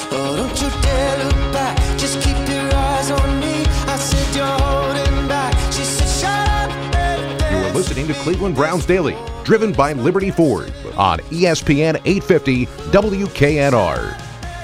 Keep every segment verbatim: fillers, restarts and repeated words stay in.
Oh, don't you dare look back, just keep your eyes on me. I said you're holding back. She said shut up and dance. You are listening to Cleveland Browns Daily, driven by Liberty Ford on E S P N eight fifty W K N R.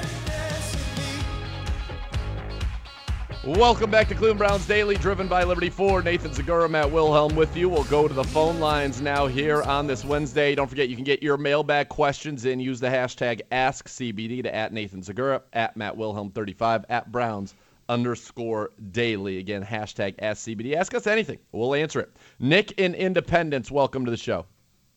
Welcome back to Cleveland Browns Daily, driven by Liberty Ford. Nathan Zagura, Matt Wilhelm with you. We'll go to the phone lines now here on this Wednesday. Don't forget, you can get your mailbag questions in. Use the hashtag AskCBD to at Nathan Zagura, at Matt Wilhelm thirty-five, at Browns underscore daily. Again, hashtag AskCBD. Ask us anything. We'll answer it. Nick in Independence, welcome to the show.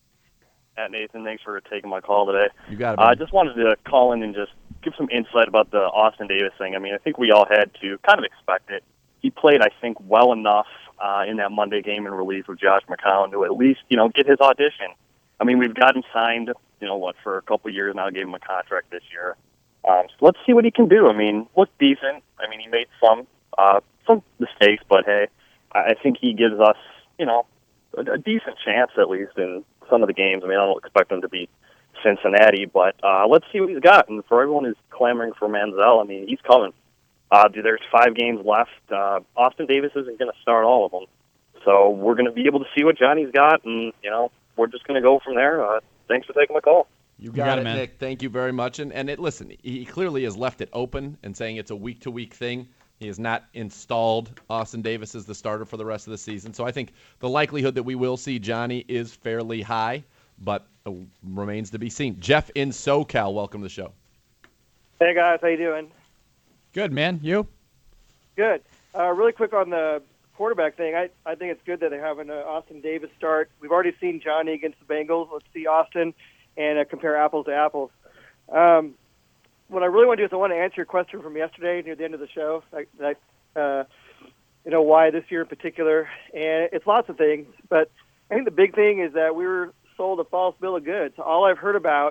At Nathan, thanks for taking my call today. You got it. I uh, just wanted to call in and just give some insight about the Austin Davis thing. I mean, I think we all had to kind of expect it. He played, I think, well enough uh, in that Monday game in relief with Josh McCown to at least, you know, get his audition. I mean, we've got him signed, you know, what, for a couple of years now, gave him a contract this year. Um, so let's see what he can do. I mean, looked decent. I mean, he made some uh, some mistakes, but hey, I think he gives us, you know, a, a decent chance at least in some of the games. I mean, I don't expect him to be Cincinnati, but uh, let's see what he's got. And for everyone who's clamoring for Manziel, I mean, he's coming. Uh, there's five games left. Uh, Austin Davis isn't going to start all of them. So we're going to be able to see what Johnny's got, and, you know, we're just going to go from there. Uh, thanks for taking my call. You got, you got it, it Nick. Thank you very much. And, and it, listen, he clearly has left it open and saying it's a week-to-week thing. He has not installed Austin Davis as the starter for the rest of the season. So I think the likelihood that we will see Johnny is fairly high, but uh, remains to be seen. Jeff in SoCal, welcome to the show. Hey, guys. How you doing? Good, man. You? Good. Uh, really quick on the quarterback thing, I, I think it's good that they're having uh, Austin Davis start. We've already seen Johnny against the Bengals. Let's see Austin and uh, compare apples to apples. Um, what I really want to do is I want to answer your question from yesterday near the end of the show, like, like uh, you know, why this year in particular. And it's lots of things, but I think the big thing is that we were sold a false bill of goods. All I've heard about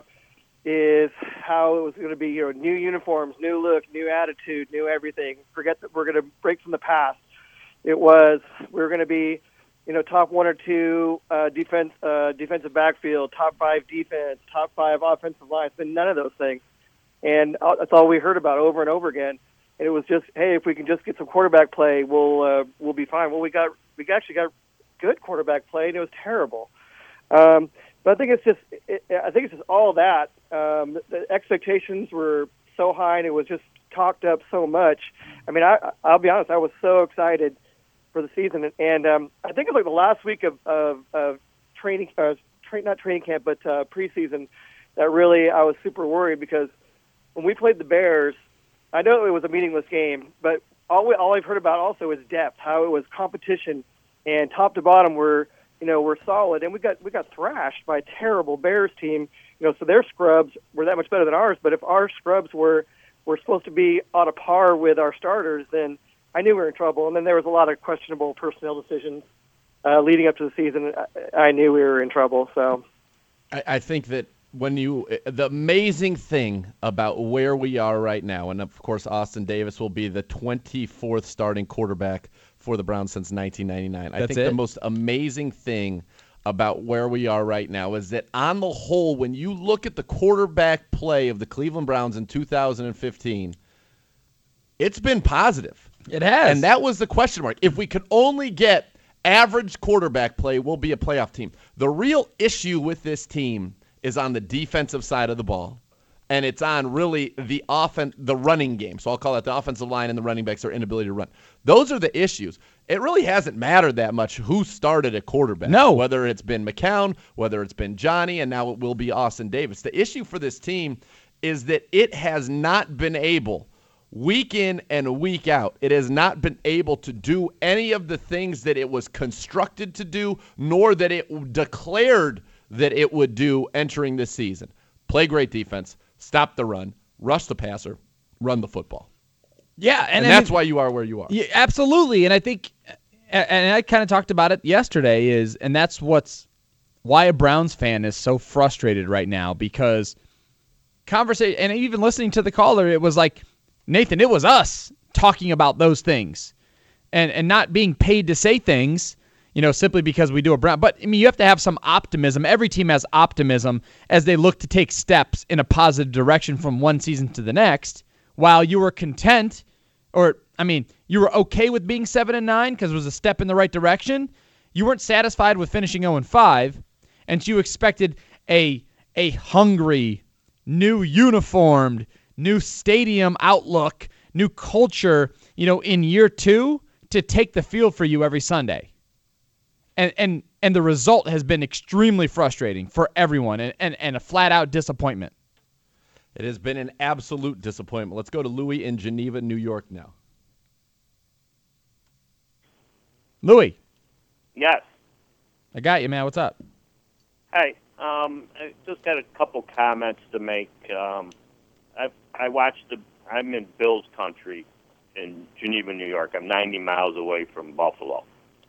is how it was going to be, you know, new uniforms, new look, new attitude, new everything. Forget that we're going to break from the past. It was we were going to be, you know, top one or two uh, defense, uh, defensive backfield, top five defense, top five offensive line. It's been none of those things, and that's all we heard about over and over again. And it was just, hey, if we can just get some quarterback play, we'll uh, we'll be fine. Well, we got we actually got good quarterback play, and it was terrible. Um, but I think it's just it, I think it's just all that. Um, the, the expectations were so high, and it was just talked up so much. I mean, I I'll be honest, I was so excited for the season, and, and um, I think it was like the last week of of, of training, uh, tra- not training camp, but uh, preseason, that really I was super worried because when we played the Bears, I know it was a meaningless game, but all we, all I've heard about also is depth, how it was competition, and top to bottom we're you know we're solid, and we got we got thrashed by a terrible Bears team. You know, so their scrubs were that much better than ours. But if our scrubs were were supposed to be on a par with our starters, then I knew we were in trouble. And then there was a lot of questionable personnel decisions uh, leading up to the season. I, I knew we were in trouble. So I, I think that when you the amazing thing about where we are right now, and of course Austin Davis will be the twenty-fourth starting quarterback for the Browns since nineteen ninety-nine. That's I think it? the most amazing thing about where we are right now is that on the whole, when you look at the quarterback play of the Cleveland Browns in two thousand fifteen, it's been positive. It has. And that was the question mark. If we could only get average quarterback play, we'll be a playoff team. The real issue with this team is on the defensive side of the ball, and it's on really the offen- the running game. So I'll call it the offensive line and the running backs, their inability to run. Those are the issues. It really hasn't mattered that much who started at quarterback. No. Whether it's been McCown, whether it's been Johnny, and now it will be Austin Davis. The issue for this team is that it has not been able, week in and week out, it has not been able to do any of the things that it was constructed to do, nor that it declared that it would do entering this season. Play great defense, stop the run, rush the passer, run the football. Yeah, and, and that's I mean, why you are where you are. Yeah, absolutely, and I think, and I kind of talked about it yesterday, is, and that's what's why a Browns fan is so frustrated right now, because conversation, and even listening to the caller, it was like, Nathan, it was us talking about those things, and and not being paid to say things, you know, simply because we do a Brown. But I mean, you have to have some optimism. Every team has optimism as they look to take steps in a positive direction from one season to the next. while you were content, or, I mean, you were okay with being seven and nine because it was a step in the right direction, you weren't satisfied with finishing oh and five, and you expected a a hungry, new uniformed, new stadium outlook, new culture, you know, in year two to take the field for you every Sunday. And and and the result has been extremely frustrating for everyone and, and, and a flat-out disappointment. It has been an absolute disappointment. Let's go to Louis in Geneva, New York now. Louis. Yes. I got you, man. What's up? Hey, um, I just got a couple comments to make. Um, I I watched the. I'm in Bills country in Geneva, New York. I'm ninety miles away from Buffalo.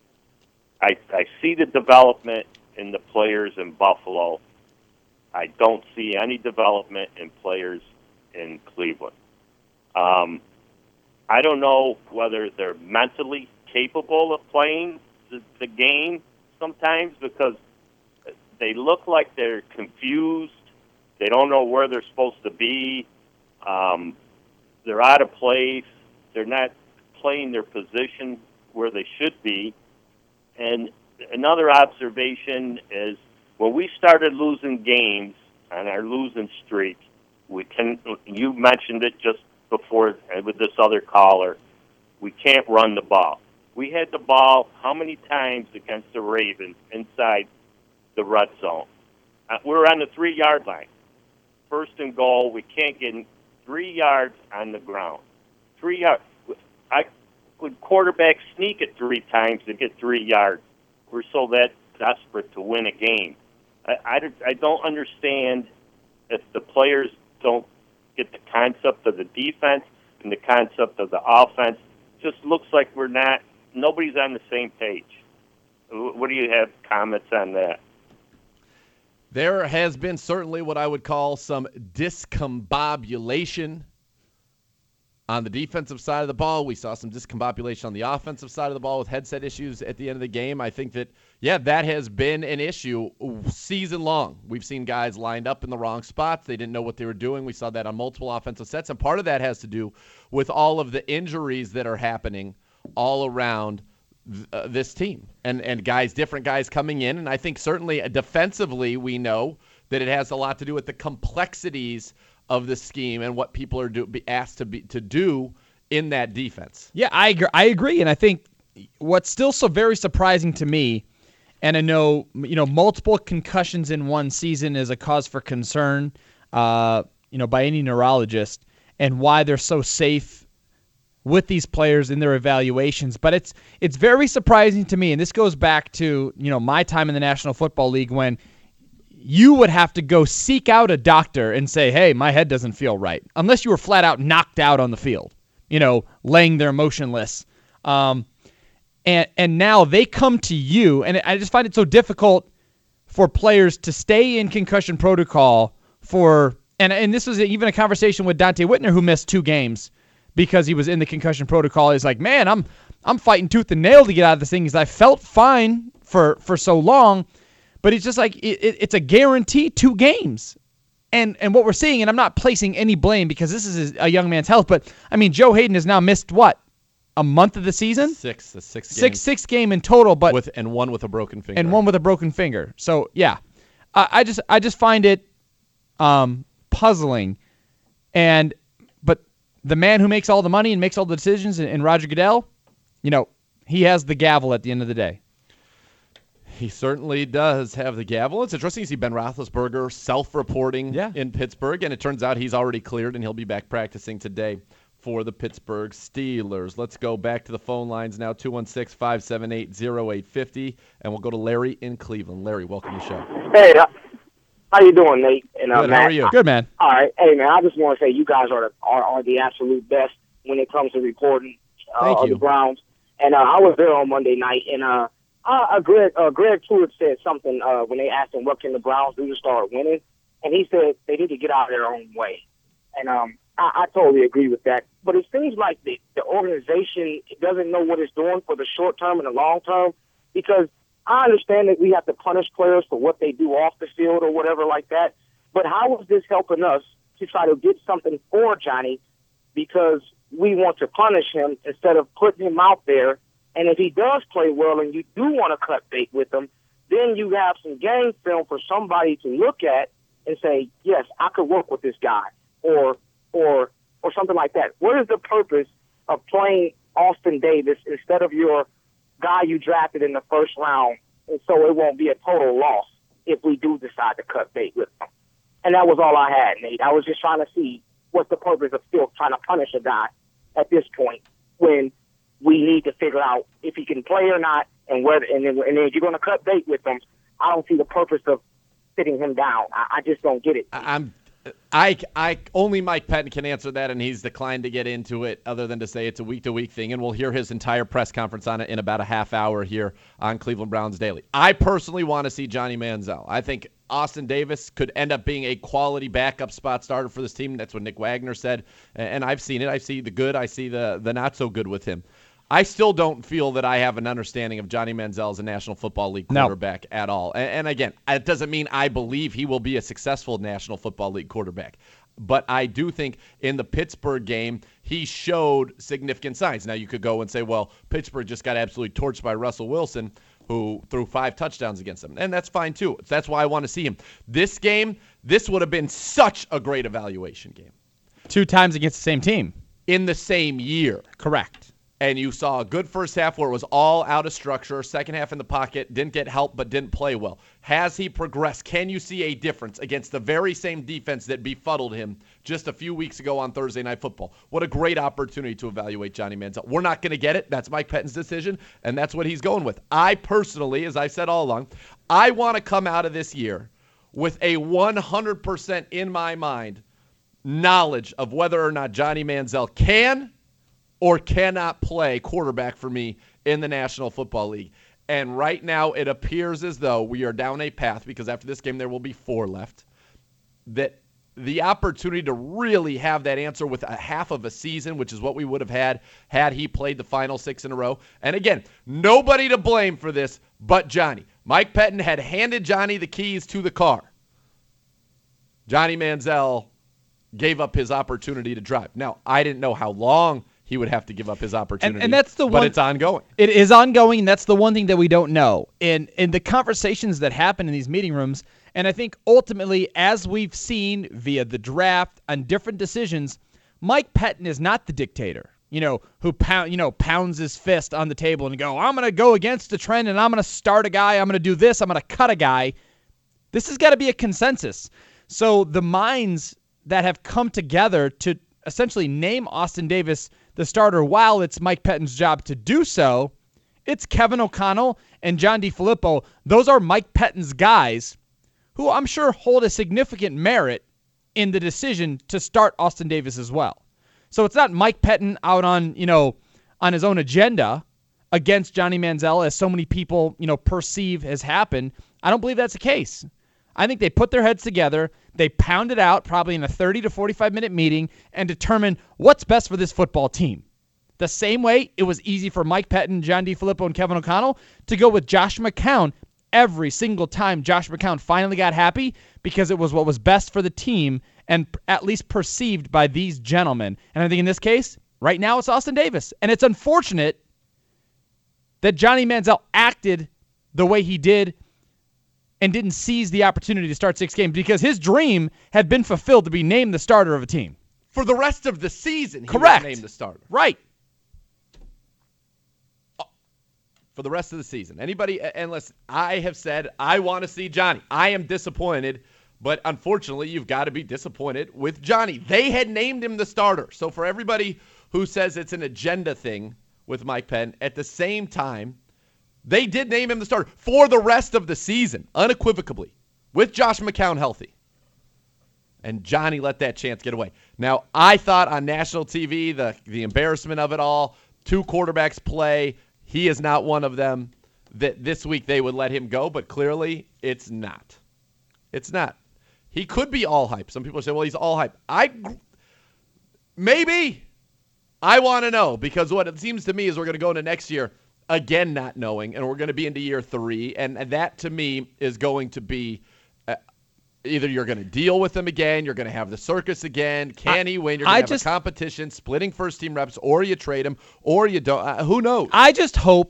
I I see the development in the players in Buffalo. I don't see any development in players in Cleveland. Um, I don't know whether they're mentally capable of playing the, the game sometimes because they look like they're confused. They don't know where they're supposed to be. Um, they're out of place. They're not playing their position where they should be. And another observation is when we started losing games on our losing streak, we can. You mentioned it just before with this other caller. We can't run the ball. We had the ball how many times against the Ravens inside the red zone? Uh, we're on the three-yard line. First and goal, we can't get three yards on the ground. Three yards. I would quarterback sneak it three times to get three yards. We're so that desperate to win a game. I, I, I don't understand if the players don't get the concept of the defense and the concept of the offense. Just looks like we're not, nobody's on the same page. What do you have comments on that? There has been certainly what I would call some discombobulation on the defensive side of the ball. We saw some discombobulation on the offensive side of the ball with headset issues at the end of the game. I think that, yeah, that has been an issue season long. We've seen guys lined up in the wrong spots. They didn't know what they were doing. We saw that on multiple offensive sets, and part of that has to do with all of the injuries that are happening all around Uh, this team and and guys, different guys coming in. And I think certainly uh, defensively, we know that it has a lot to do with the complexities of the scheme and what people are do, be asked to be to do in that defense. Yeah, I agree. I agree. And I think what's still so very surprising to me, and I know, you know, multiple concussions in one season is a cause for concern, uh, you know, by any neurologist, and why they're so safe with these players in their evaluations. But it's it's very surprising to me, and this goes back to, you know, my time in the National Football League when you would have to go seek out a doctor and say, hey, my head doesn't feel right, unless you were flat out knocked out on the field, you know, laying there motionless. Um, and and now they come to you, and I just find it so difficult for players to stay in concussion protocol for, and, and this was even a conversation with Dante Whitner, who missed two games because he was in the concussion protocol. He's like, man, I'm I'm fighting tooth and nail to get out of this thing because I felt fine for, for so long. But he's just like, it, it, it's a guarantee two games. And and what we're seeing, and I'm not placing any blame because this is a young man's health, but, I mean, Joe Hayden has now missed, what, a month of the season? Six, the six games. Six, six game in total. but with And one with a broken finger. And one with a broken finger. So, yeah, I, I just I just find it um, puzzling. And but the man who makes all the money and makes all the decisions, and Roger Goodell, you know, he has the gavel at the end of the day. He certainly does have the gavel. It's interesting to see Ben Roethlisberger self-reporting yeah. in Pittsburgh, and it turns out he's already cleared, and he'll be back practicing today for the Pittsburgh Steelers. Let's go back to the phone lines now, two one six, five seven eight, zero eight five zero, and we'll go to Larry in Cleveland. Larry, welcome to the show. Hey, how you doing, Nate? And, uh, Good, Matt? how are you? Good, man. All right. Hey, man, I just want to say you guys are the, are, are the absolute best when it comes to reporting uh, Thank of you. the Browns. And uh, I was there on Monday night, and uh, uh, Greg uh, Greg Pruitt said something uh, when they asked him what can the Browns do to start winning, and he said they need to get out of their own way. And um, I, I totally agree with that. But it seems like the, the organization doesn't know what it's doing for the short term and the long term, because I understand that we have to punish players for what they do off the field or whatever like that. But how is this helping us to try to get something for Johnny because we want to punish him instead of putting him out there. And if he does play well and you do want to cut bait with him, then you have some game film for somebody to look at and say, yes, I could work with this guy, or or or something like that. What is the purpose of playing Austin Davis instead of your guy you drafted in the first round, and so it won't be a total loss if we do decide to cut bait with him? And that was all I had, Nate. I was just trying to see what's the purpose of still trying to punish a guy at this point when we need to figure out if he can play or not, and whether and then, and then if you're going to cut bait with him, I don't see the purpose of sitting him down. I, I just don't get it. I'm, I, I only Mike Pettine can answer that, and he's declined to get into it other than to say it's a week-to-week thing, and we'll hear his entire press conference on it in about a half hour here on Cleveland Browns Daily. I personally want to see Johnny Manziel. I think Austin Davis could end up being a quality backup spot starter for this team. That's what Nick Wagner said, and I've seen it. I see the good. I see the the not so good with him. I still don't feel that I have an understanding of Johnny Manziel as a National Football League quarterback no. at all. And, and again, it doesn't mean I believe he will be a successful National Football League quarterback. But I do think in the Pittsburgh game, he showed significant signs. Now, you could go and say, well, Pittsburgh just got absolutely torched by Russell Wilson, who threw five touchdowns against them. And that's fine, too. That's why I want to see him. This game, this would have been such a great evaluation game. Two times against the same team. In the same year. Correct. And you saw a good first half where it was all out of structure, second half in the pocket, didn't get help but didn't play well. Has he progressed? Can you see a difference against the very same defense that befuddled him just a few weeks ago on Thursday Night Football? What a great opportunity to evaluate Johnny Manziel. We're not going to get it. That's Mike Pettine's decision, and that's what he's going with. I personally, as I said all along, I want to come out of this year with a one hundred percent in my mind knowledge of whether or not Johnny Manziel can or cannot play quarterback for me in the National Football League. And right now it appears as though we are down a path, because after this game there will be four left, that the opportunity to really have that answer with a half of a season, which is what we would have had had he played the final six in a row. And again, nobody to blame for this but Johnny. Mike Pettine had handed Johnny the keys to the car. Johnny Manziel gave up his opportunity to drive. Now, I didn't know how long he would have to give up his opportunity. And, and that's the but one, it's ongoing. It is ongoing, and that's the one thing that we don't know. In in the conversations that happen in these meeting rooms, and I think ultimately, as we've seen via the draft and different decisions, Mike Pettine is not the dictator, you know, who pound, you know, pounds his fist on the table and go, I'm going to go against the trend, and I'm going to start a guy, I'm going to do this, I'm going to cut a guy. This has got to be a consensus. So the minds that have come together to essentially name Austin Davis the starter while it's Mike Pettine's job to do so, it's Kevin O'Connell and John DeFilippo. Those are Mike Pettine's guys who I'm sure hold a significant merit in the decision to start Austin Davis as well. So it's not Mike Pettine out on, you know, on his own agenda against Johnny Manziel, as so many people, you know, perceive has happened. I don't believe that's the case. I think they put their heads together, they pounded out probably in a thirty to forty-five minute meeting and determined what's best for this football team. The same way it was easy for Mike Pettine, John DeFilippo, and Kevin O'Connell to go with Josh McCown every single time Josh McCown finally got happy, because it was what was best for the team and at least perceived by these gentlemen. And I think in this case, right now it's Austin Davis. And it's unfortunate that Johnny Manziel acted the way he did and didn't seize the opportunity to start six games, because his dream had been fulfilled to be named the starter of a team. For the rest of the season, he Correct. was named the starter. Right. For the rest of the season. Anybody, and listen, I have said I want to see Johnny. I am disappointed, but unfortunately, you've got to be disappointed with Johnny. They had named him the starter. So for everybody who says it's an agenda thing with Mike Pettine, at the same time, they did name him the starter for the rest of the season, unequivocally, with Josh McCown healthy. And Johnny let that chance get away. Now, I thought on national T V, the, the embarrassment of it all, two quarterbacks play, he is not one of them, that this week they would let him go, but clearly it's not. It's not. He could be all hype. Some people say, well, he's all hype. I Maybe. I want to know, because what it seems to me is we're going to go into next year again not knowing, and we're going to be into year three, and that to me is going to be uh, Either you're going to deal with him again, you're going to have the circus again. Can I, he win? You're going to have just, a competition, splitting first-team reps, or you trade him, or you don't. Uh, who knows? I just hope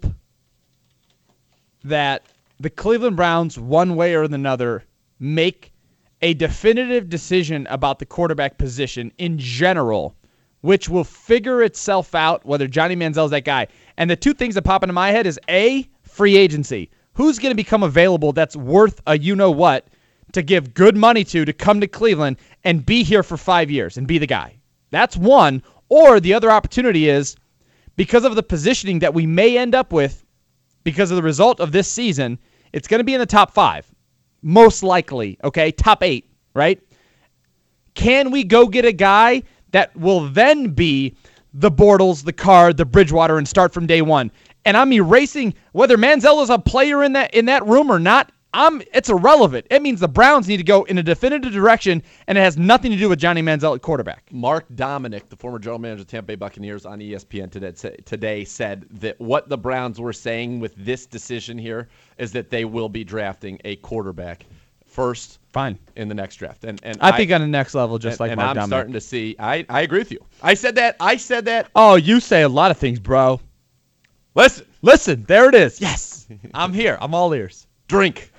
that the Cleveland Browns, one way or another, make a definitive decision about the quarterback position in general, which will figure itself out whether Johnny Manziel's that guy. And the two things that pop into my head is, A, free agency. Who's going to become available that's worth a you-know-what to give good money to to come to Cleveland and be here for five years and be the guy? That's one. Or the other opportunity is, because of the positioning that we may end up with because of the result of this season, it's going to be in the top five. Most likely, okay? Top eight, right? Can we go get a guy that will then be the Bortles, the Carr, the Bridgewater, and start from day one? And I'm erasing whether Manziel is a player in that in that room or not. I'm, it's irrelevant. It means the Browns need to go in a definitive direction, and it has nothing to do with Johnny Manziel at quarterback. Mark Dominic, the former general manager of the Tampa Bay Buccaneers on E S P N today, today said that what the Browns were saying with this decision here is that they will be drafting a quarterback first Fine. in the next draft. And and I, I think on the next level, just and, like and Mark I'm Dominic. starting to see, I, I agree with you. I said that. I said that. Oh, you say a lot of things, bro. Listen. Listen, there it is. Yes. I'm here. I'm all ears. Drink.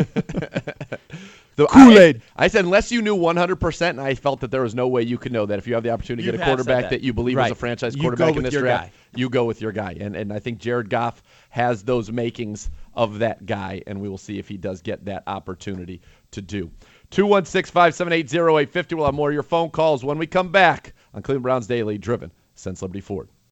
The Kool-Aid. I, I said unless you knew one hundred percent, and I felt that there was no way you could know that. If you have the opportunity to You get a have quarterback said that. that. you believe Right. is a franchise You quarterback go in with this your draft, guy. you go with your guy. And and I think Jared Goff has those makings of that guy, and we will see if he does get that opportunity to do. two one six, five seven eight, zero eight five zero. We'll have more of your phone calls when we come back on Cleveland Browns Daily, driven since Liberty Ford.